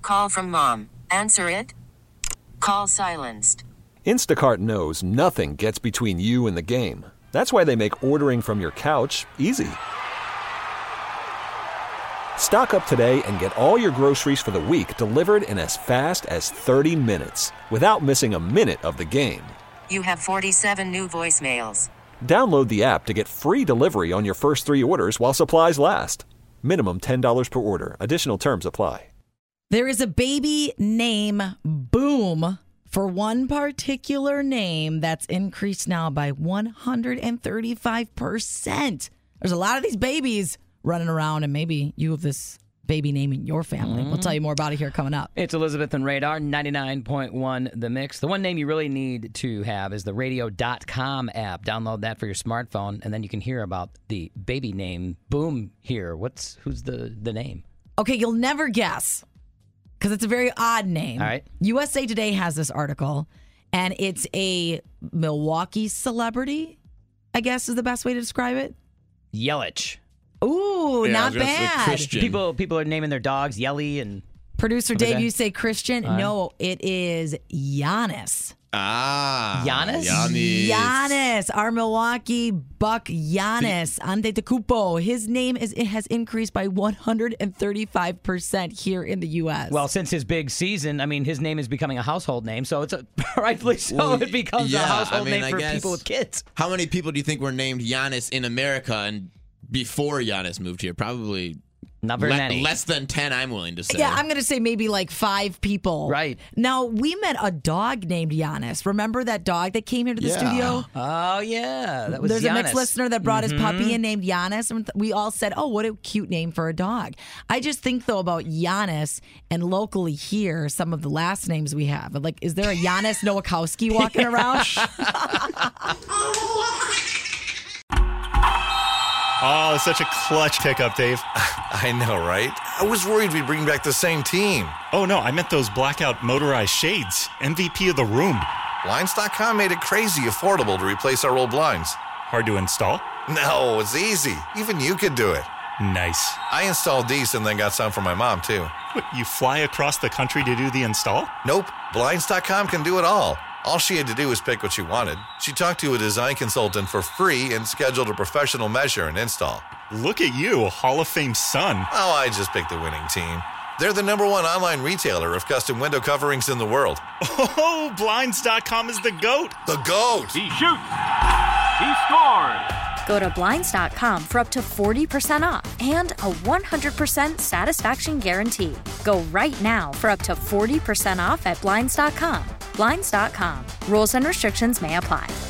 call from mom. Answer it. Call silenced. Instacart knows nothing gets between you and the game. That's why they make ordering from your couch easy. Stock up today and get all your groceries for the week delivered in as fast as 30 minutes without missing a minute of the game. You have 47 new voicemails. Download the app to get free delivery on your first 3 orders while supplies last. Minimum $10 per order. Additional terms apply. There is a baby name boom for one particular name that's increased now by 135%. There's a lot of these babies running around, and maybe you have this baby name in your family. We'll tell you more about it here coming up. It's Elizabeth and Radar, 99.1 The Mix. The one name you really need to have is the radio.com app. Download that for your smartphone, and then you can hear about the baby name boom here. Who's the name? Okay, you'll never guess, because it's a very odd name. All right. USA Today has this article, and it's a Milwaukee celebrity, I guess is the best way to describe it. Yelich. Ooh, not bad. Christian. People are naming their dogs Yelly and... Producer Okay. Dave, you say Christian? No, it is Giannis. Giannis? Giannis, our Milwaukee Buck Giannis Antetokounmpo. His name has increased by 135% here in the U.S. Well, since his big season, I mean, his name is becoming a household name, so it's rightfully so. Well, it becomes a household name I for guess, people with kids. How many people do you think were named Giannis in America and before Giannis moved here? Probably not very many. Less than 10, I'm willing to say. Yeah, I'm going to say maybe like 5 people. Right. Now, we met a dog named Giannis. Remember that dog that came here to the studio? Oh, yeah. That was There's Giannis. a mixed listener that brought his puppy in named Giannis, and we all said, oh, what a cute name for a dog. I just think, though, about Giannis and locally here, some of the last names we have. Like, is there a Giannis Nowakowski walking around? Oh, such a clutch pickup, Dave. I know, right? I was worried we'd bring back the same team. Oh, no, I meant those blackout motorized shades. MVP of the room. Blinds.com made it crazy affordable to replace our old blinds. Hard to install? No, it's easy. Even you could do it. Nice. I installed these and then got some for my mom, too. What, you fly across the country to do the install? Nope. Blinds.com can do it all. All she had to do was pick what she wanted. She talked to a design consultant for free and scheduled a professional measure and install. Look at you, a Hall of Fame son. Oh, I just picked the winning team. They're the #1 online retailer of custom window coverings in the world. Oh, Blinds.com is the GOAT. The GOAT! He shoots. He scores. Go to Blinds.com for up to 40% off and a 100% satisfaction guarantee. Go right now for up to 40% off at Blinds.com. Blinds.com. Rules and restrictions may apply.